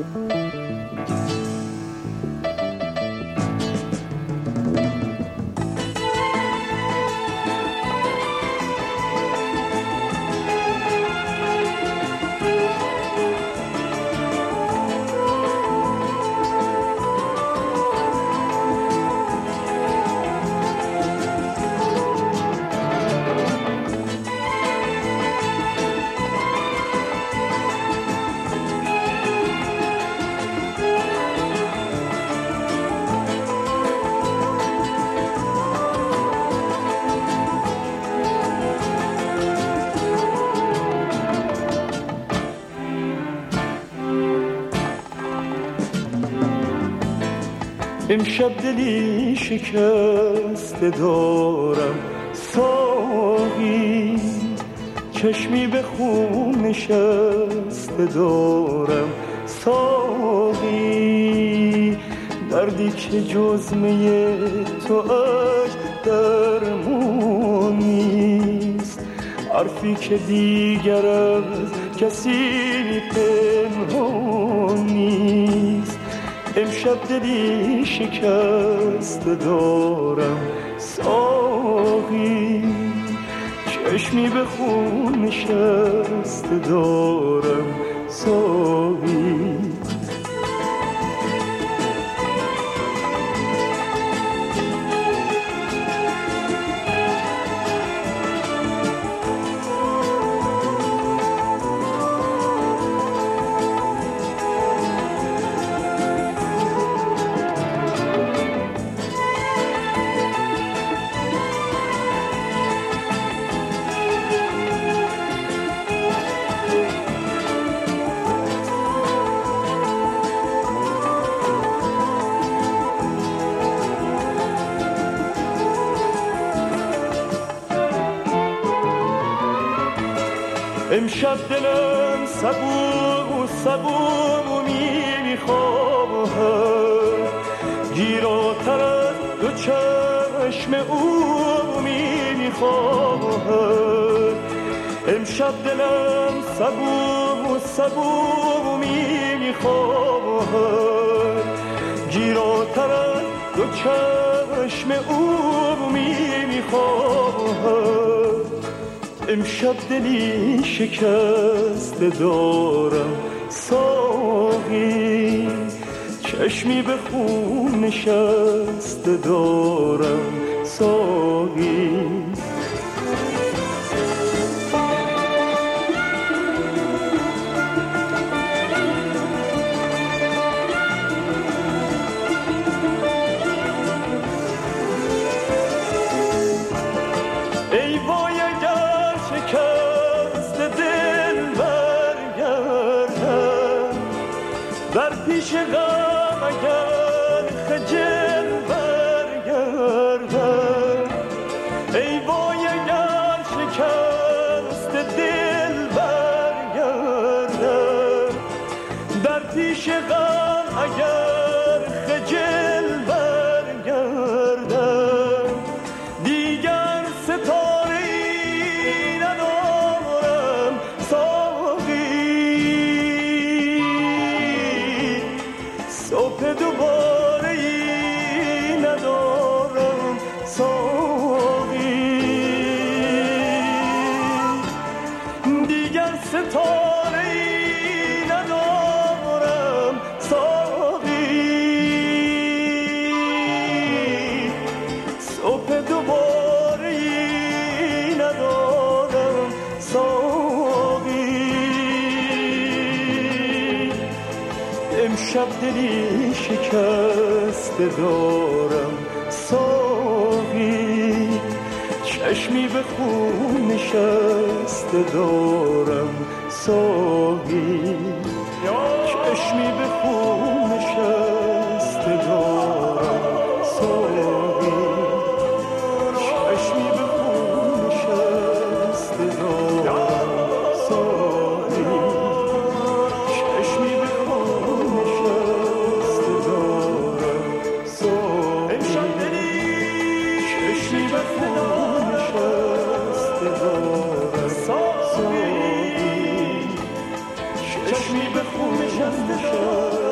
امشب دلی شکسته دارم ساقی، چشمی به خون نشسته دارم ساقی، دردی که جز می تو اش درمون نیست، حرفی که دیگر از کسی پنهان نیست. امشب دلی شکسته دارم ساقی، چشمی به خون نشسته دارم ساقی. امشب دلم صبور صبور میخواهد، گیراتر از دو چشم او میخواهد. امشب دلم صبور صبور میخواهد، گیراتر از دو چشم او میخواهد. امشب دلی شکسته دارم ساقی، چشمی به خون نشسته دارم ساقی. ای وای اگر شکست دل برگردم، در پیش غم اگر خجل برگردم. ای وای اگر شکست دل برگردم، در پیش غم اگر خجل برگردم. دیگر ستاره‌ای ندارم ساقی، صبح دوباره‌ای ندارم ساقی. دیگر ستاره‌ای ندارم ساقی، صبح دوباره‌ای ندارم ساقی. امشب دلی شکسته دارم ساقی، چشمی به خون نشسته دارم ساقی، چشمی به خون نشسته دارم ساقی، چشمی به خون نشسته دارم ساقی، چشمی به خون نشسته دارم ساقی. امشب دلی چشمی به خون نشسته دارم ساقی، چشمی به خون نشسته شکسته دار